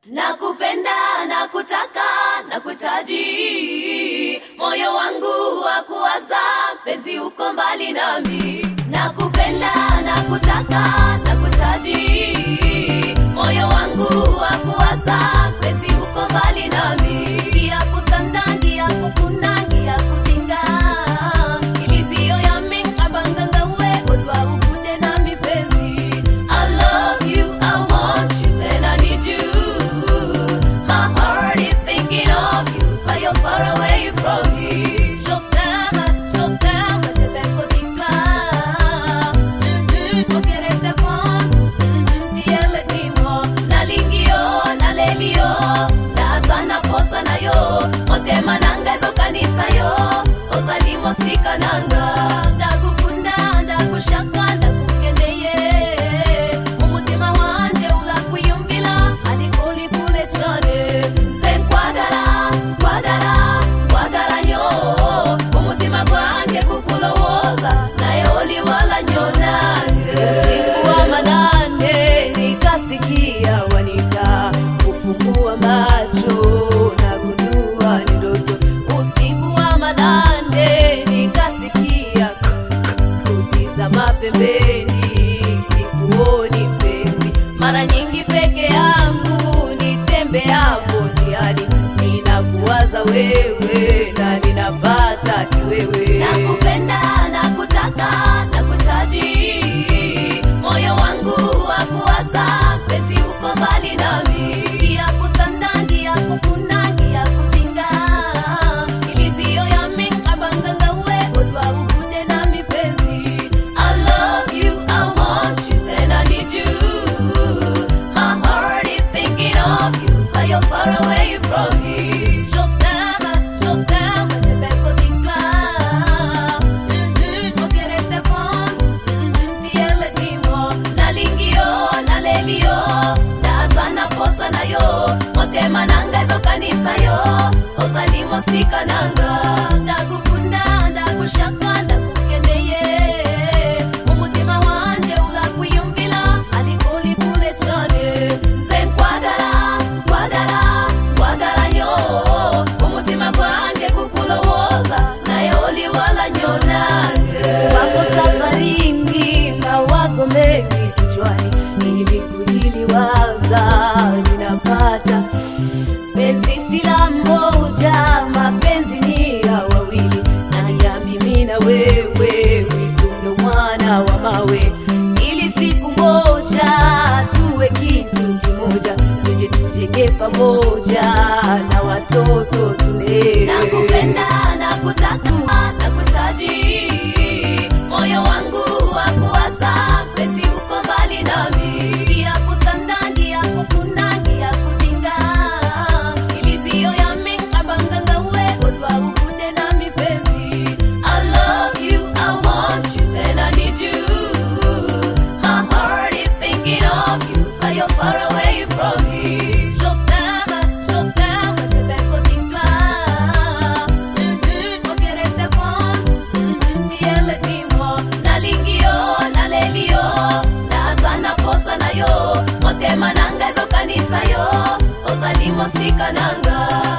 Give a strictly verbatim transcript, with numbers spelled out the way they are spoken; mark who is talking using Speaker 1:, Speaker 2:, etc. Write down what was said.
Speaker 1: Nakupenda, nakutaka, nakutaji, moyo wangu wakuwaza, penzi uko mbali nami. Nakupenda, nakutaka, nakutaji, moyo wangu wakuwaza, penzi uko mbali nami. Kia kutanda, kia kufuna, kia kutinga, ilizio ya mingabanganga we, odwa ukude nami penzi. I love you, I want you, and I need you. My heart is thinking of you, but you're far away from me. Je t'aime, je t'aime, je vais pour toi. Pour que je te pense, tiele timo. Nalingio, nalelio, nazana posa na yo. Motema nanga zo kanisa yo, ozalimo sika nanga. Ndagukunda, ndagushaka, ndagukendeye. Umutima wanje ulakwiyumvila, alikoli kule chane. Zenkwagala, kwagala, kwagala nyo. Umutima gwange kukulowoza, naye oli wala nyonange. Usiku wa manane, nikasikia wanita, kufungua macho, nagundua ni ndoto. Usiku wa manane, nikasikia kutizama pembeni, sikuoni mpenzi. Mara nyingi peke yangu nitembeapo njiani, ninakuwaza wewe na ninapata kiwewe. Nakupenda, nakutaka, nakutaji, moyo wangu wakuwaza, penzi uko mbali nami. Kia kutanda, kia kufuna, kia kutinga, ilizio ya mingabanganga we, odwa ukude nami penzi. I love you, I want you, and I need you. My heart is thinking of you, but you're far away from me. Je t'aime, je t'aime, je vais pour toi. Pour que je te pense, tiele timo. Nalingio, nalelio, nazana posa na yo. Motema nanga zo kanisa yo, ozalimo sika nanga. Ndagukunda, ndagushaka, ndagukendeye. Umutima wanje ulakwiyumvila, alikoli kule chane. Zenkwagala, kwagala, kwagala nyo. Umutima gwange kukulowoza, naye oli wala nyonange. Wako safarini, mawazo mengi kichwani, ili kujiliwaza, ninapata penzi sila moja, mapenzi ni ya wawili, nani ya mimi na wewe, witundo mwana wa mawe. Ili siku moja tuwe kitu kimoja, tuje tujenge pamoja na watoto tule. Nakupenda, nakutaka, nakutaji, moyo wangu wakuwaza, penzi uko mbali nami. Kia kutanda, kia kufuna, kia kutinga, ilizio ya mingabanganga we, odwa ukude nami penzi. I love you, I want you, and I need you. My heart is thinking of you, but you're far away from me. Je t'aime, je t'aime, je vais pour toi. Pour que je te pense, tiele timo. Nalingio, nalelio, nazana posa na yo. Motema nanga zo kanisa yo, ozalimo sika nanga.